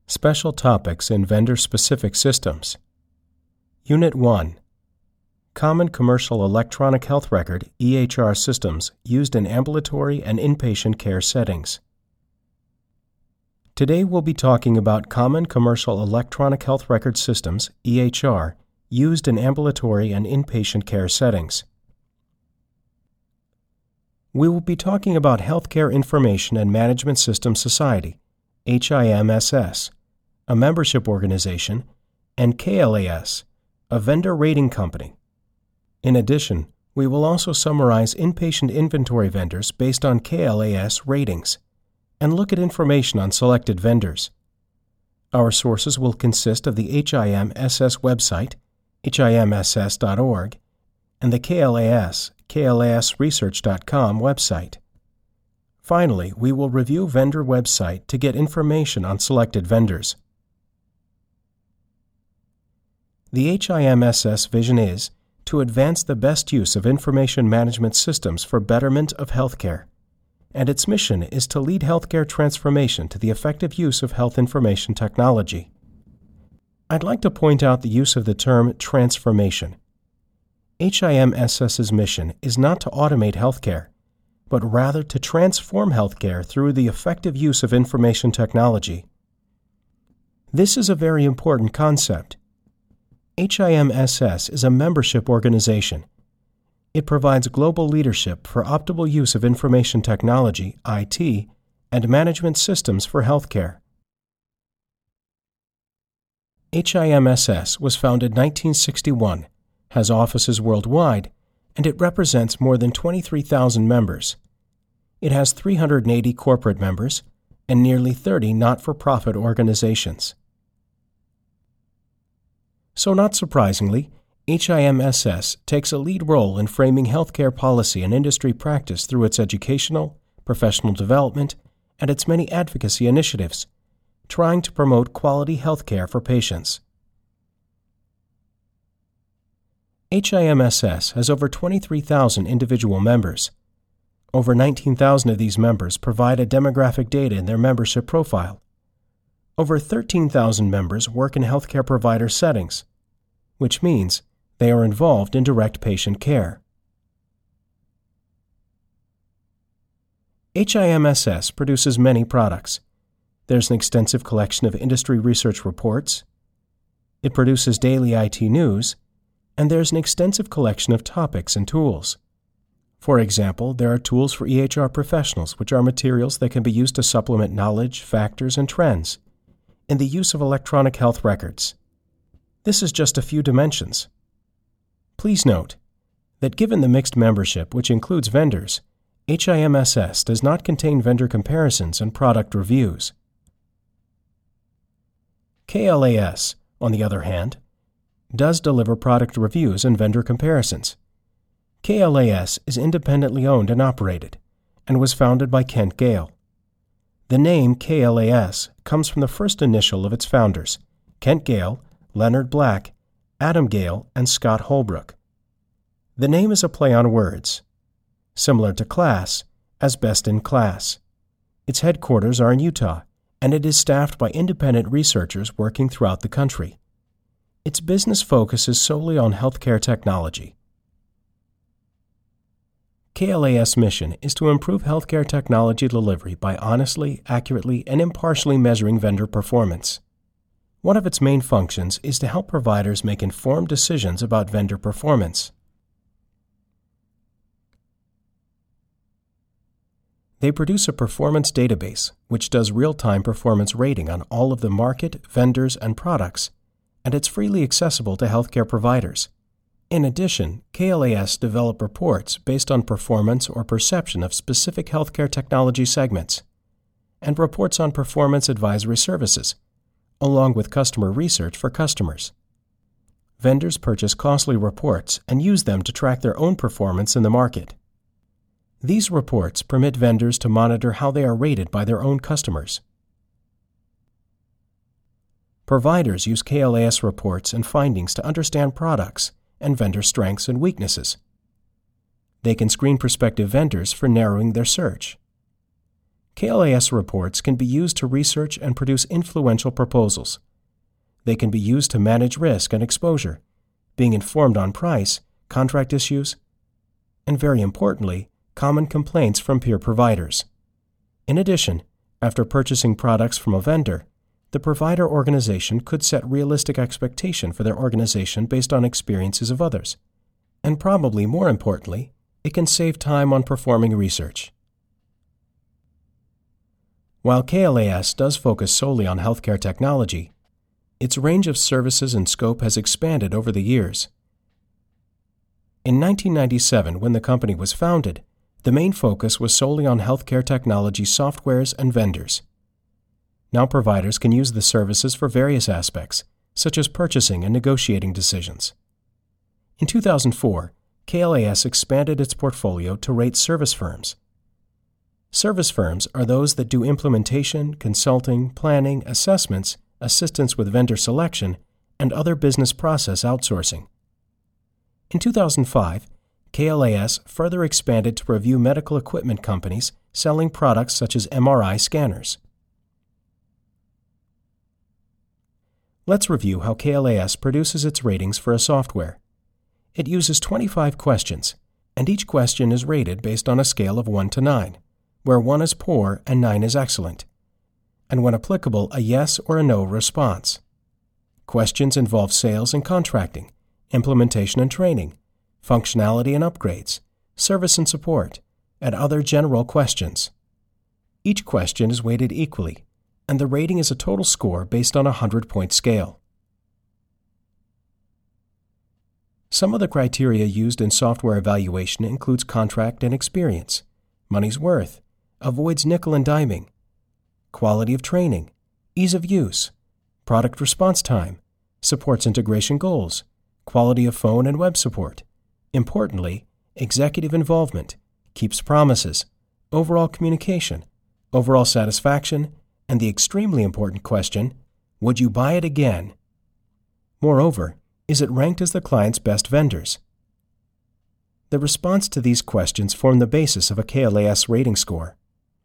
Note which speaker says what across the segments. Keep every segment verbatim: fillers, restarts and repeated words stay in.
Speaker 1: Special Topics in Vendor-Specific Systems. Unit one. Common Commercial Electronic Health Record (E H R) systems used in ambulatory and inpatient care settings. Today we'll be talking about Common Commercial Electronic Health Record systems (E H R) used in ambulatory and inpatient care settings. We will be talking about Healthcare Information and Management Systems Society, H I M S S, a membership organization, and K L A S, a vendor rating company. In addition, we will also summarize inpatient inventory vendors based on K L A S ratings and look at information on selected vendors. Our sources will consist of the H I M S S website, H I M S S dot org, and the K L A S, K L A S research dot com website. Finally, we will review vendor website to get information on selected vendors. The H I M S S vision is to advance the best use of information management systems for betterment of healthcare, and its mission is to lead healthcare transformation to the effective use of health information technology. I'd like to point out the use of the term transformation. H I M S S's mission is not to automate healthcare, but rather to transform healthcare through the effective use of information technology. This is a very important concept. H I M S S is a membership organization. It provides global leadership for optimal use of information technology, I T, and management systems for healthcare. H I M S S was founded in nineteen sixty-one, has offices worldwide, and it represents more than twenty-three thousand members. It has three hundred eighty corporate members and nearly thirty not-for-profit organizations. So not surprisingly, H I M S S takes a lead role in framing healthcare policy and industry practice through its educational, professional development, and its many advocacy initiatives, trying to promote quality healthcare for patients. H I M S S has over twenty-three thousand individual members. Over nineteen thousand of these members provide a demographic data in their membership profile. Over thirteen thousand members work in healthcare provider settings, which means they are involved in direct patient care. H I M S S produces many products. There's an extensive collection of industry research reports. It produces daily I T news, and there's an extensive collection of topics and tools. For example, there are tools for E H R professionals, which are materials that can be used to supplement knowledge, factors, and trends in the use of electronic health records. This is just a few dimensions. Please note that given the mixed membership, which includes vendors, H I M S S does not contain vendor comparisons and product reviews. K L A S, on the other hand, does deliver product reviews and vendor comparisons. K L A S is independently owned and operated, and was founded by Kent Gale. The name K L A S comes from the first initial of its founders, Kent Gale, Leonard Black, Adam Gale, and Scott Holbrook. The name is a play on words, similar to class, as best in class. Its headquarters are in Utah, and it is staffed by independent researchers working throughout the country. Its business focuses solely on healthcare technology. K L A S mission is to improve healthcare technology delivery by honestly, accurately, and impartially measuring vendor performance. One of its main functions is to help providers make informed decisions about vendor performance. They produce a performance database which does real-time performance rating on all of the market, vendors, and products, and it's freely accessible to healthcare providers. In addition, K L A S develop reports based on performance or perception of specific healthcare technology segments, and reports on performance advisory services, along with customer research for customers. Vendors purchase costly reports and use them to track their own performance in the market. These reports permit vendors to monitor how they are rated by their own customers. Providers use K L A S reports and findings to understand products and vendor strengths and weaknesses. They can screen prospective vendors for narrowing their search. K L A S reports can be used to research and produce influential proposals. They can be used to manage risk and exposure, being informed on price, contract issues, and very importantly, common complaints from peer providers. In addition, after purchasing products from a vendor, the provider organization could set realistic expectation for their organization based on experiences of others. And probably more importantly, it can save time on performing research. While K L A S does focus solely on healthcare technology, its range of services and scope has expanded over the years. In nineteen ninety-seven, when the company was founded, the main focus was solely on healthcare technology softwares and vendors. Now providers can use the services for various aspects, such as purchasing and negotiating decisions. In two thousand four, K L A S expanded its portfolio to rate service firms. Service firms are those that do implementation, consulting, planning, assessments, assistance with vendor selection, and other business process outsourcing. In two thousand five, K L A S further expanded to review medical equipment companies selling products such as M R I scanners. Let's review how K L A S produces its ratings for a software. It uses twenty-five questions, and each question is rated based on a scale of one to nine, where one is poor and nine is excellent, and when applicable, a yes or a no response. Questions involve sales and contracting, implementation and training, functionality and upgrades, service and support, and other general questions. Each question is weighted equally, and the rating is a total score based on a hundred-point scale. Some of the criteria used in software evaluation includes contract and experience, money's worth, avoids nickel and diming, quality of training, ease of use, product response time, supports integration goals, quality of phone and web support, importantly, executive involvement, keeps promises, overall communication, overall satisfaction, and the extremely important question, would you buy it again? Moreover, is it ranked as the client's best vendors? The response to these questions form the basis of a K L A S rating score.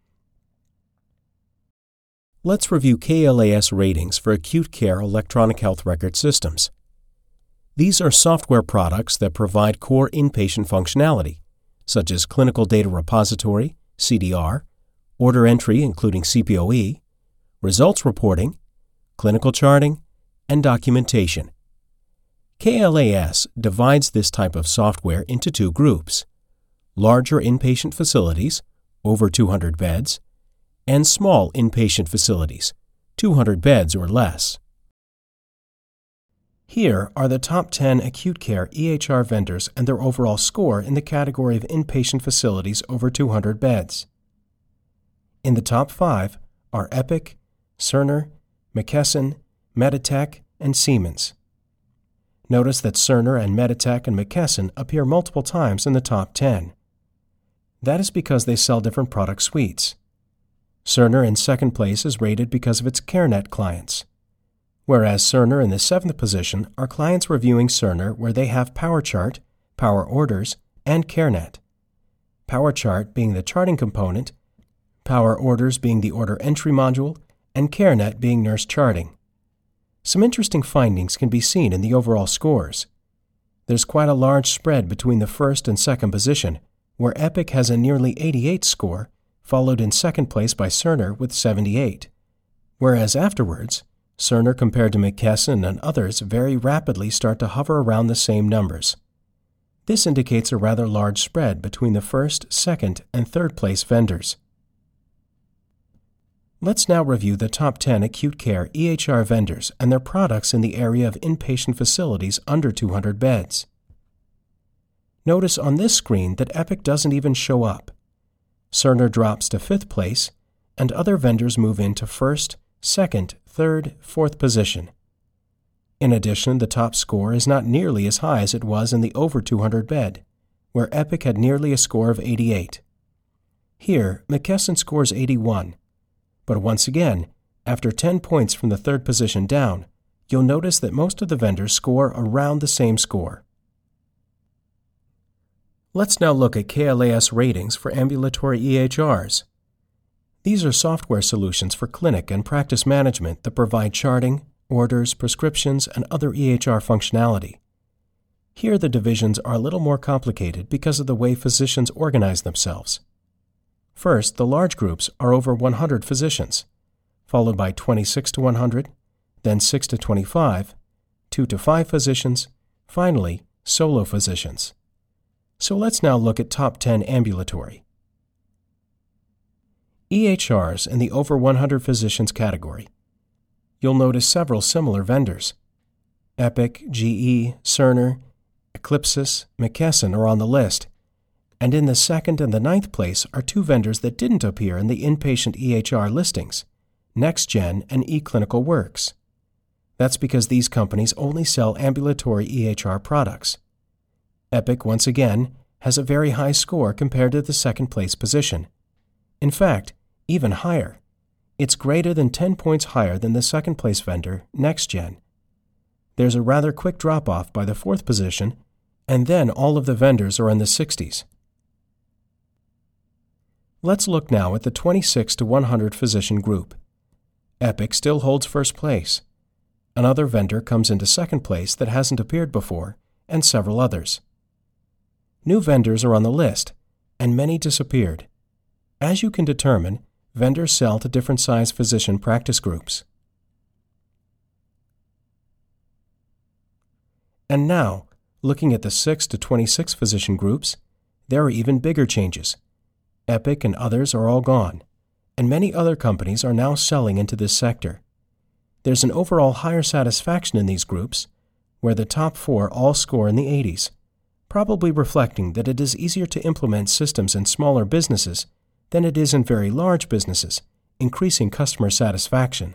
Speaker 1: Let's review K L A S ratings for acute care electronic health record systems. These are software products that provide core inpatient functionality, such as clinical data repository, C D R, order entry including C P O E, results reporting, clinical charting, and documentation. K L A S divides this type of software into two groups: larger inpatient facilities, over two hundred beds, and small inpatient facilities, two hundred beds or less. Here are the top ten acute care E H R vendors and their overall score in the category of inpatient facilities over two hundred beds. In the top five are Epic, Cerner, McKesson, Meditech, and Siemens. Notice that Cerner and Meditech and McKesson appear multiple times in the top ten. That is because they sell different product suites. Cerner in second place is rated because of its CareNet clients, whereas Cerner in the seventh position are clients reviewing Cerner where they have PowerChart, Power Orders, and CareNet. PowerChart being the charting component, Power Orders being the order entry module, and CareNet being nurse charting. Some interesting findings can be seen in the overall scores. There's quite a large spread between the first and second position, where Epic has a nearly eighty-eight score, followed in second place by Cerner with seventy-eight, whereas afterwards, Cerner compared to McKesson and others very rapidly start to hover around the same numbers. This indicates a rather large spread between the first, second, and third place vendors. Let's now review the top ten acute care E H R vendors and their products in the area of inpatient facilities under two hundred beds. Notice on this screen that Epic doesn't even show up. Cerner drops to fifth place, and other vendors move into first, second, third, fourth position. In addition, the top score is not nearly as high as it was in the over two hundred bed, where Epic had nearly a score of eighty-eight. Here, McKesson scores eighty-one. But once again, after ten points from the third position down, you'll notice that most of the vendors score around the same score. Let's now look at K L A S ratings for ambulatory E H Rs. These are software solutions for clinic and practice management that provide charting, orders, prescriptions, and other E H R functionality. Here the divisions are a little more complicated because of the way physicians organize themselves. First, the large groups are over one hundred physicians, followed by twenty-six to one hundred, then six to twenty-five, two to five physicians, finally, solo physicians. So let's now look at top ten ambulatory. E H Rs in the over one hundred physicians category. You'll notice several similar vendors. Epic, G E, Cerner, Eclipsys, McKesson are on the list, and in the second and the ninth place are two vendors that didn't appear in the inpatient E H R listings, NextGen and eClinicalWorks. That's because these companies only sell ambulatory E H R products. Epic, once again, has a very high score compared to the second-place position. In fact, even higher. It's greater than ten points higher than the second-place vendor, NextGen. There's a rather quick drop-off by the fourth position, and then all of the vendors are in the sixties. Let's look now at the twenty-six to one hundred physician group. Epic still holds first place. Another vendor comes into second place that hasn't appeared before, and several others. New vendors are on the list, and many disappeared. As you can determine, vendors sell to different size physician practice groups. And now, looking at the six to twenty-six physician groups, there are even bigger changes. Epic and others are all gone, and many other companies are now selling into this sector. There's an overall higher satisfaction in these groups, where the top four all score in the eighties, probably reflecting that it is easier to implement systems in smaller businesses than it is in very large businesses, increasing customer satisfaction.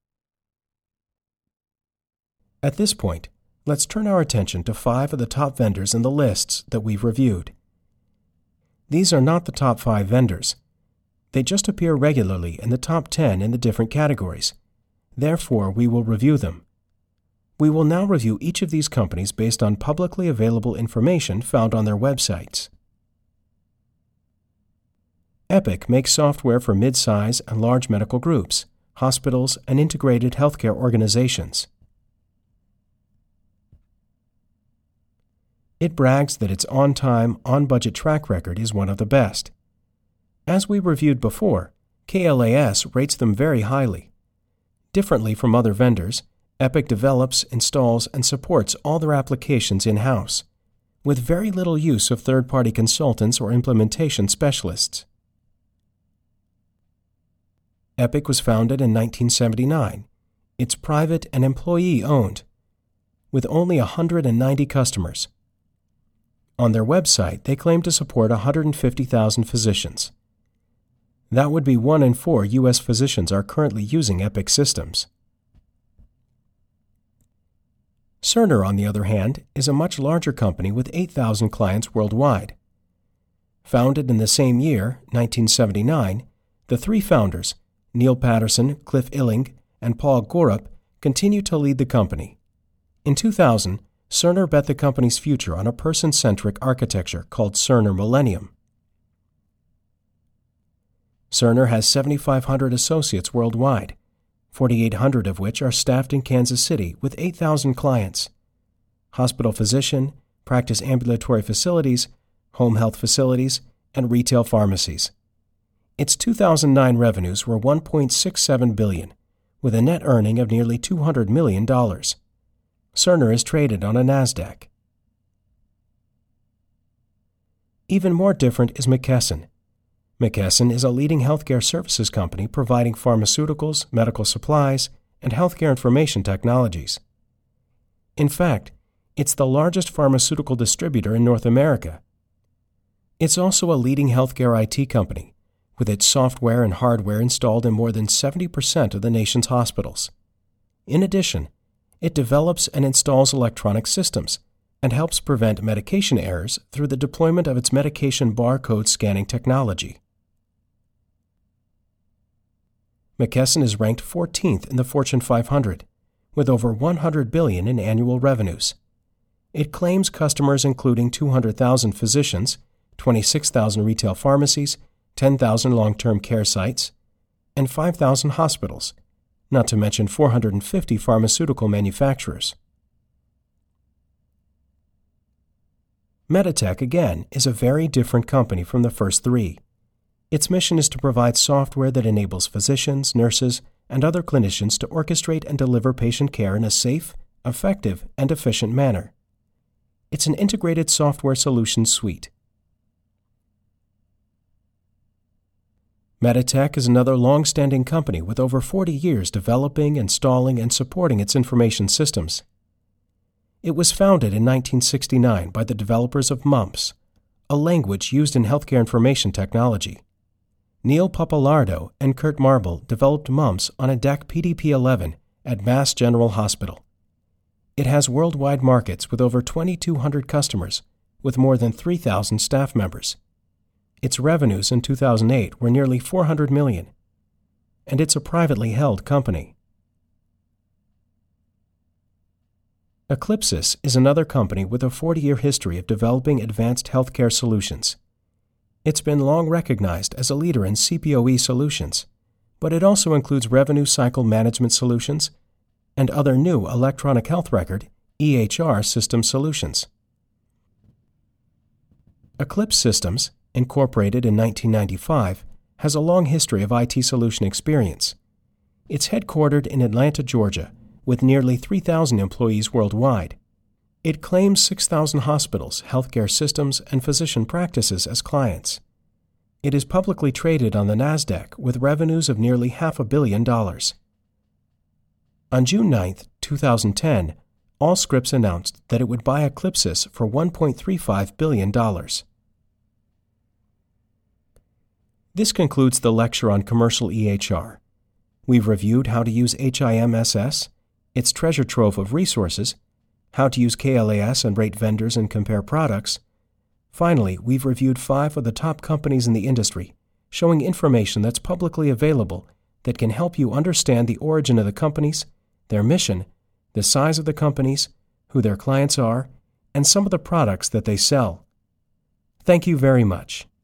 Speaker 1: At this point, let's turn our attention to five of the top vendors in the lists that we've reviewed. These are not the top five vendors. They just appear regularly in the top ten in the different categories. Therefore, we will review them. We will now review each of these companies based on publicly available information found on their websites. Epic makes software for mid-size and large medical groups, hospitals, and integrated healthcare organizations. It brags that its on-time, on-budget track record is one of the best. As we reviewed before, K L A S rates them very highly. Differently from other vendors, Epic develops, installs, and supports all their applications in-house, with very little use of third-party consultants or implementation specialists. Epic was founded in nineteen seventy-nine. It's private and employee-owned, with only one hundred ninety customers. On their website, they claim to support one hundred fifty thousand physicians. That would be one in four U S physicians are currently using Epic systems. Cerner, on the other hand, is a much larger company with eight thousand clients worldwide. Founded in the same year, nineteen seventy-nine, the three founders, Neil Patterson, Cliff Illing, and Paul Gorup, continue to lead the company. In two thousand, Cerner bet the company's future on a person-centric architecture called Cerner Millennium. Cerner has seven thousand five hundred associates worldwide, four thousand eight hundred of which are staffed in Kansas City with eight thousand clients. Hospital physician, practice ambulatory facilities, home health facilities, and retail pharmacies. Its two thousand nine revenues were one point six seven billion dollars, with a net earning of nearly two hundred million dollars. Cerner is traded on a NASDAQ. Even more different is McKesson. McKesson is a leading healthcare services company providing pharmaceuticals, medical supplies, and healthcare information technologies. In fact, it's the largest pharmaceutical distributor in North America. It's also a leading healthcare I T company, with its software and hardware installed in more than seventy percent of the nation's hospitals. In addition, it develops and installs electronic systems and helps prevent medication errors through the deployment of its medication barcode scanning technology. McKesson is ranked fourteenth in the Fortune five hundred, with over one hundred billion dollars in annual revenues. It claims customers including two hundred thousand physicians, twenty-six thousand retail pharmacies, ten thousand long-term care sites, and five thousand hospitals, not to mention four hundred fifty pharmaceutical manufacturers. Meditech, again, is a very different company from the first three. Its mission is to provide software that enables physicians, nurses, and other clinicians to orchestrate and deliver patient care in a safe, effective, and efficient manner. It's an integrated software solutions suite. Meditech is another long-standing company with over forty years developing, installing, and supporting its information systems. It was founded in nineteen sixty-nine by the developers of MUMPS, a language used in healthcare information technology. Neil Pappalardo and Kurt Marble developed MUMPS on a D E C P D P eleven at Mass General Hospital. It has worldwide markets with over twenty-two hundred customers, with more than three thousand staff members. Its revenues in two thousand eight were nearly four hundred million dollars, and it's a privately held company. Eclipsys is another company with a forty-year history of developing advanced healthcare solutions. It's been long recognized as a leader in C P O E solutions, but it also includes revenue cycle management solutions and other new electronic health record E H R system solutions. Eclipse Systems, incorporated in nineteen ninety-five, has a long history of I T solution experience. It's headquartered in Atlanta, Georgia, with nearly three thousand employees worldwide. It claims six thousand hospitals, healthcare systems, and physician practices as clients. It is publicly traded on the NASDAQ with revenues of nearly half a billion dollars. On June ninth, two thousand ten, Allscripts announced that it would buy Eclipsys for one point three five billion dollars. This concludes the lecture on commercial E H R. We've reviewed how to use H I M S S, its treasure trove of resources, how to use K L A S and rate vendors and compare products. Finally, we've reviewed five of the top companies in the industry, showing information that's publicly available that can help you understand the origin of the companies, their mission, the size of the companies, who their clients are, and some of the products that they sell. Thank you very much.